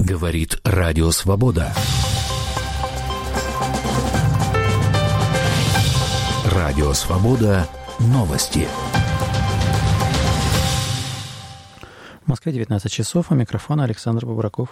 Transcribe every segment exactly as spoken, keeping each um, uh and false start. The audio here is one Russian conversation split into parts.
Говорит Радио Свобода. Радио Свобода. Новости. В Москве девятнадцать часов, а микрофон Александр Бобраков.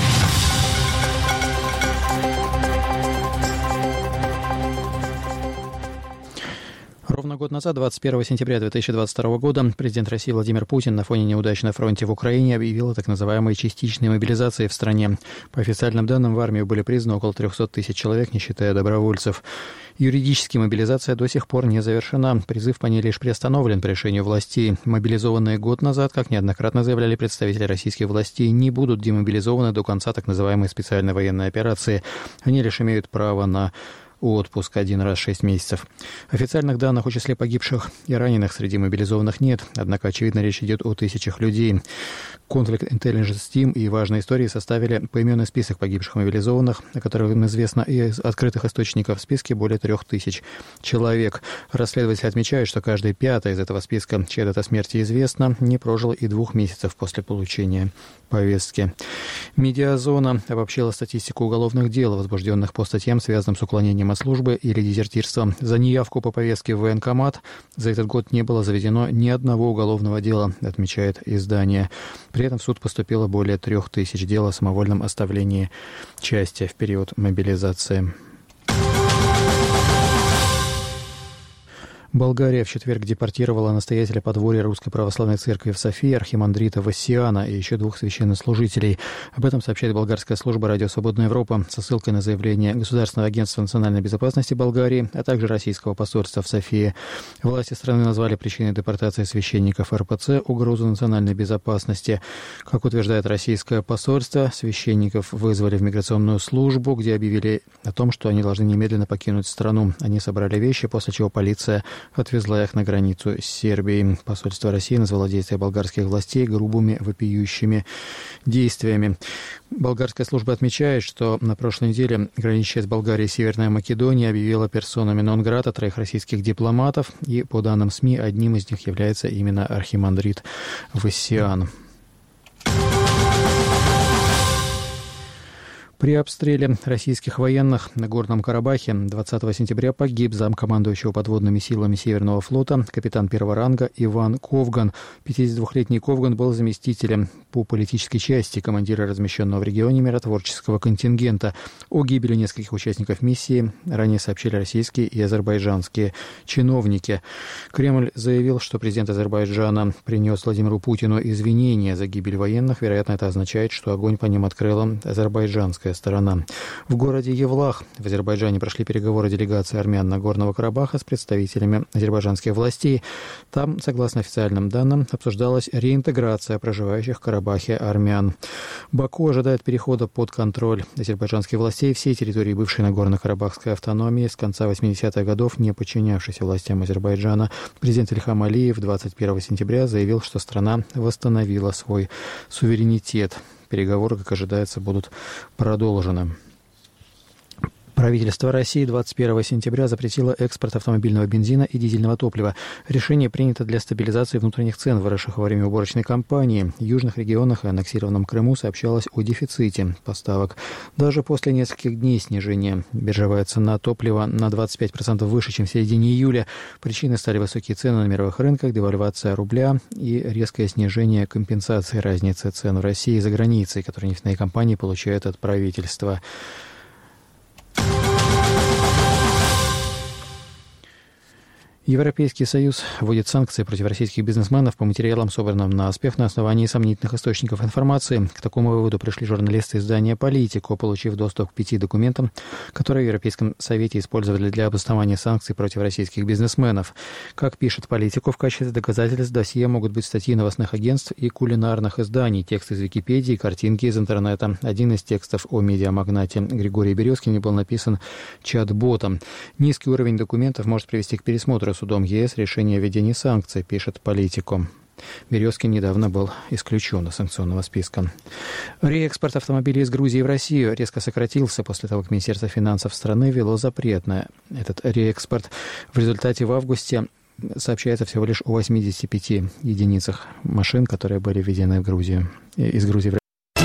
Ровно год назад, двадцать первого сентября две тысячи двадцать второго года, президент России Владимир Путин на фоне неудач на фронте в Украине объявил о так называемой частичной мобилизации в стране. По официальным данным, в армию были призваны около триста тысяч человек, не считая добровольцев. Юридически мобилизация до сих пор не завершена. Призыв по ней лишь приостановлен по решению властей. Мобилизованные год назад, как неоднократно заявляли представители российских властей, не будут демобилизованы до конца так называемой специальной военной операции. Они лишь имеют право на отпуск один раз в шесть месяцев. Официальных данных о числе погибших и раненых среди мобилизованных нет, однако, очевидно, речь идет о тысячах людей. Conflict Intelligence Team и важные истории составили поименный список погибших мобилизованных, о которых им известно из открытых источников. В списке более трех тысяч человек. Расследователи отмечают, что каждый пятый из этого списка, чья дата смерти известна, не прожил и двух месяцев после получения повестки. Медиазона обобщила статистику уголовных дел, возбужденных по статьям, связанным с уклонением от службы или дезертирством. За неявку по повестке в военкомат за этот год не было заведено ни одного уголовного дела, отмечает издание. При этом в суд поступило более трех тысяч дел о самовольном оставлении части в период мобилизации. Болгария в четверг депортировала настоятеля подворья Русской Православной Церкви в Софии архимандрита Вассиана и еще двух священнослужителей. Об этом сообщает болгарская служба «Радио Свободная Европа» со ссылкой на заявление Государственного агентства национальной безопасности Болгарии, а также российского посольства в Софии. Власти страны назвали причиной депортации священников эр пэ цэ угрозу национальной безопасности. Как утверждает российское посольство, священников вызвали в миграционную службу, где объявили о том, что они должны немедленно покинуть страну. Они собрали вещи, после чего полиция отвезла их на границу с Сербией. Посольство России назвало действия болгарских властей грубыми, вопиющими действиями. Болгарская служба отмечает, что на прошлой неделе граничащая с Болгарией Северная Македония объявила персонами нон-грата троих российских дипломатов, и, по данным СМИ, одним из них является именно архимандрит Вассиан. При обстреле российских военных на Горном Карабахе двадцатого сентября погиб замкомандующего подводными силами Северного флота капитан первого ранга Иван Ковган. пятидесятидвухлетний Ковган был заместителем по политической части командира размещенного в регионе миротворческого контингента. О гибели нескольких участников миссии ранее сообщили российские и азербайджанские чиновники. Кремль заявил, что президент Азербайджана принес Владимиру Путину извинения за гибель военных. Вероятно, это означает, что огонь по ним открыла азербайджанская сторона. В городе Евлах в Азербайджане прошли переговоры делегации армян Нагорного Карабаха с представителями азербайджанских властей. Там, согласно официальным данным, обсуждалась реинтеграция проживающих в Карабахе армян. Баку ожидает перехода под контроль азербайджанских властей всей территории бывшей Нагорно-Карабахской автономии с конца восьмидесятых годов, не подчинявшейся властям Азербайджана. Президент Ильхам Алиев двадцать первого сентября заявил, что страна восстановила свой суверенитет. Переговоры, как ожидается, будут продолжены. Правительство России двадцать первого сентября запретило экспорт автомобильного бензина и дизельного топлива. Решение принято для стабилизации внутренних цен, выросших во время уборочной кампании. В южных регионах и аннексированном Крыму сообщалось о дефиците поставок. Даже после нескольких дней снижения биржевая цена топлива на двадцать пять процентов выше, чем в середине июля. Причиной стали высокие цены на мировых рынках, девальвация рубля и резкое снижение компенсации разницы цен в России и за границей, которые нефтяные компании получают от правительства. Европейский Союз вводит санкции против российских бизнесменов по материалам, собранным на оспех на основании сомнительных источников информации. К такому выводу пришли журналисты издания «Политико», получив доступ к пяти документам, которые в Европейском Совете использовали для обоснования санкций против российских бизнесменов. Как пишет «Политико», в качестве доказательств досье могут быть статьи новостных агентств и кулинарных изданий, тексты из Википедии, картинки из интернета. Один из текстов о медиамагнате Григории Березкине был написан чат-ботом. Низкий уровень документов может привести к пересмотру судом ЕС решение о введении санкций, пишет «Политико». Березкин недавно был исключен из санкционного списка. Реэкспорт автомобилей из Грузии в Россию резко сократился после того, как Министерство финансов страны ввело запрет на этот реэкспорт. В результате в августе сообщается всего лишь о восьмидесяти пяти единицах машин, которые были введены в Грузию, из Грузии в Россию.